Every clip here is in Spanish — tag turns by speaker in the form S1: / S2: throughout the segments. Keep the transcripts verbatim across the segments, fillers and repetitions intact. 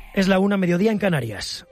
S1: Es la una, mediodía en Canarias.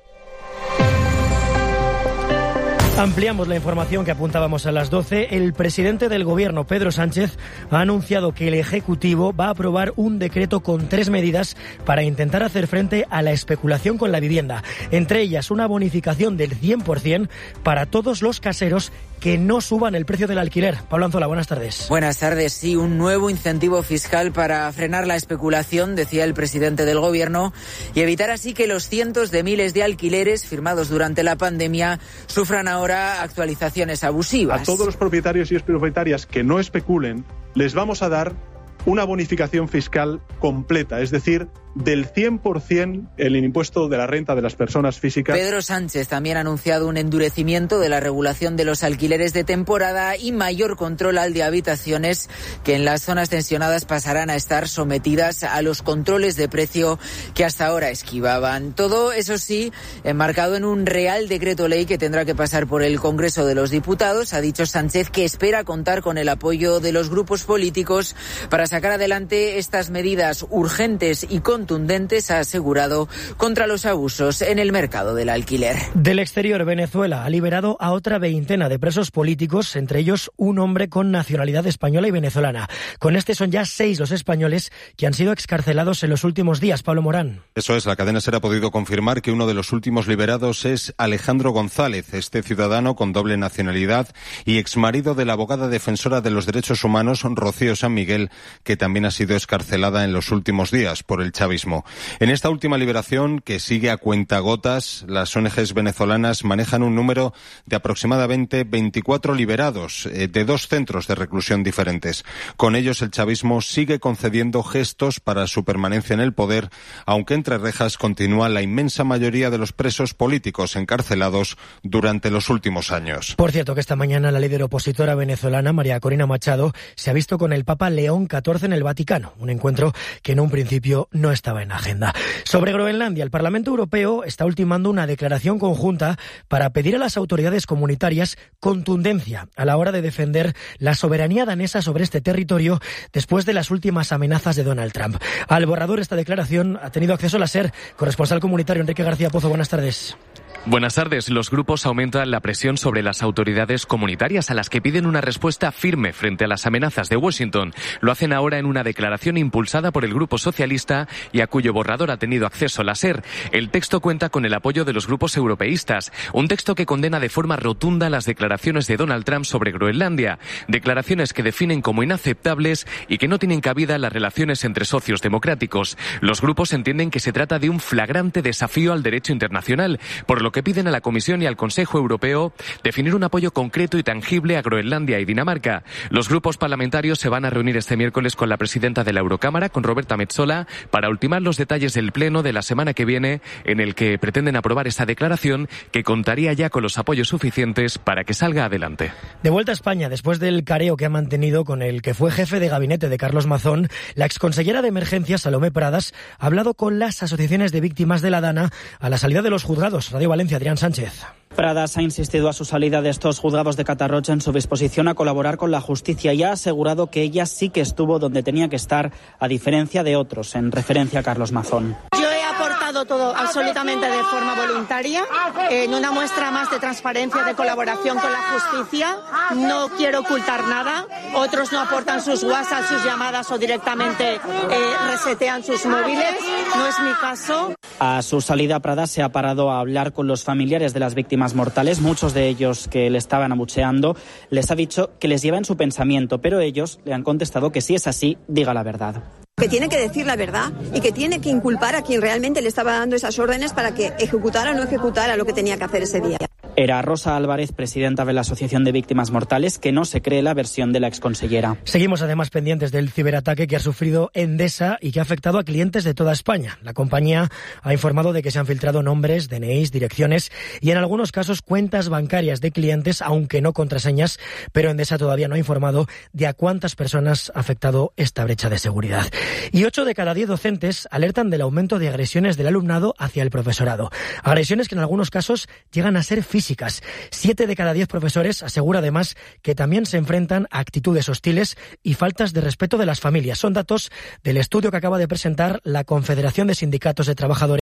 S1: Ampliamos la información que apuntábamos a las doce. El presidente del Gobierno, Pedro Sánchez, ha anunciado que el Ejecutivo va a aprobar un decreto con tres medidas para intentar hacer frente a la especulación con la vivienda. Entre ellas, una bonificación del cien por ciento para todos los caseros que no suban el precio del alquiler. Pablo Anzola, buenas tardes.
S2: Buenas tardes. Sí, un nuevo incentivo fiscal para frenar la especulación, decía el presidente del Gobierno, y evitar así que los cientos de miles de alquileres firmados durante la pandemia sufran ahora actualizaciones abusivas.
S3: A todos los propietarios y propietarias que no especulen, les vamos a dar una bonificación fiscal completa, es decir, del cien por ciento el impuesto de la renta de las personas físicas.
S2: Pedro Sánchez también ha anunciado un endurecimiento de la regulación de los alquileres de temporada y mayor control al de habitaciones, que en las zonas tensionadas pasarán a estar sometidas a los controles de precio que hasta ahora esquivaban. Todo, eso sí, enmarcado en un Real Decreto Ley que tendrá que pasar por el Congreso de los Diputados. Ha dicho Sánchez que espera contar con el apoyo de los grupos políticos para sacar adelante estas medidas urgentes y contundentes, ha asegurado, contra los abusos en el mercado del alquiler.
S1: Del exterior, Venezuela ha liberado a otra veintena de presos políticos, entre ellos un hombre con nacionalidad española y venezolana. Con este son ya seis los españoles que han sido excarcelados en los últimos días. Pablo Morán.
S4: Eso es, la cadena SER ha podido confirmar que uno de los últimos liberados es Alejandro González, este ciudadano con doble nacionalidad y exmarido de la abogada defensora de los derechos humanos Rocío San Miguel, que también ha sido excarcelada en los últimos días por el chavismo. En esta última liberación, que sigue a cuentagotas, las O N Ges venezolanas manejan un número de aproximadamente veinticuatro liberados eh, de dos centros de reclusión diferentes. Con ellos, el chavismo sigue concediendo gestos para su permanencia en el poder, aunque entre rejas continúa la inmensa mayoría de los presos políticos encarcelados durante los últimos años.
S1: Por cierto, que esta mañana la líder opositora venezolana, María Corina Machado, se ha visto con el Papa León catorce en el Vaticano, un encuentro que en un principio no estaba en agenda. Sobre Groenlandia, el Parlamento Europeo está ultimando una declaración conjunta para pedir a las autoridades comunitarias contundencia a la hora de defender la soberanía danesa sobre este territorio después de las últimas amenazas de Donald Trump. Al borrador de esta declaración ha tenido acceso la SER, corresponsal comunitario Enrique García Pozo. Buenas tardes.
S5: Buenas tardes. Los grupos aumentan la presión sobre las autoridades comunitarias, a las que piden una respuesta firme frente a las amenazas de Washington. Lo hacen ahora en una declaración impulsada por el Grupo Socialista y a cuyo borrador ha tenido acceso la SER. El texto cuenta con el apoyo de los grupos europeístas. Un texto que condena de forma rotunda las declaraciones de Donald Trump sobre Groenlandia. Declaraciones que definen como inaceptables y que no tienen cabida en las relaciones entre socios democráticos. Los grupos entienden que se trata de un flagrante desafío al derecho internacional, por lo que piden a la Comisión y al Consejo Europeo definir un apoyo concreto y tangible a Groenlandia y Dinamarca. Los grupos parlamentarios se van a reunir este miércoles con la presidenta de la Eurocámara, con Roberta Metsola, para ultimar los detalles del pleno de la semana que viene, en el que pretenden aprobar esta declaración que contaría ya con los apoyos suficientes para que salga adelante.
S1: De vuelta a España, después del careo que ha mantenido con el que fue jefe de gabinete de Carlos Mazón, la exconsellera de Emergencias, Salomé Pradas, ha hablado con las asociaciones de víctimas de la Dana a la salida de los juzgados. Radio Valencia, Adrián Sánchez.
S6: Pradas ha insistido a su salida de estos juzgados de Catarrocha en su disposición a colaborar con la justicia y ha asegurado que ella sí que estuvo donde tenía que estar, a diferencia de otros, en referencia a Carlos Mazón.
S7: Yo he aportado todo absolutamente de forma voluntaria, en una muestra más de transparencia, de colaboración con la justicia. No quiero ocultar nada. Otros no aportan sus WhatsApp, sus llamadas o directamente eh, resetean sus móviles. No es mi caso.
S6: A su salida, Pradas se ha parado a hablar con los familiares de las víctimas mortales, muchos de ellos que le estaban abucheando. Les ha dicho que les lleva en su pensamiento, pero ellos le han contestado que si es así, diga la verdad.
S8: Que tiene que decir la verdad y que tiene que inculpar a quien realmente le estaba dando esas órdenes para que ejecutara o no ejecutara lo que tenía que hacer ese día.
S6: Era Rosa Álvarez, presidenta de la Asociación de Víctimas Mortales, que no se cree la versión de la exconsellera.
S1: Seguimos además pendientes del ciberataque que ha sufrido Endesa y que ha afectado a clientes de toda España. La compañía ha informado de que se han filtrado nombres, D N Is, direcciones y en algunos casos cuentas bancarias de clientes, aunque no contraseñas, pero Endesa todavía no ha informado de a cuántas personas ha afectado esta brecha de seguridad. Y ocho de cada diez docentes alertan del aumento de agresiones del alumnado hacia el profesorado. Agresiones que en algunos casos llegan a ser físicas. Siete de cada diez profesores asegura además que también se enfrentan a actitudes hostiles y faltas de respeto de las familias. Son datos del estudio que acaba de presentar la Confederación de Sindicatos de Trabajadores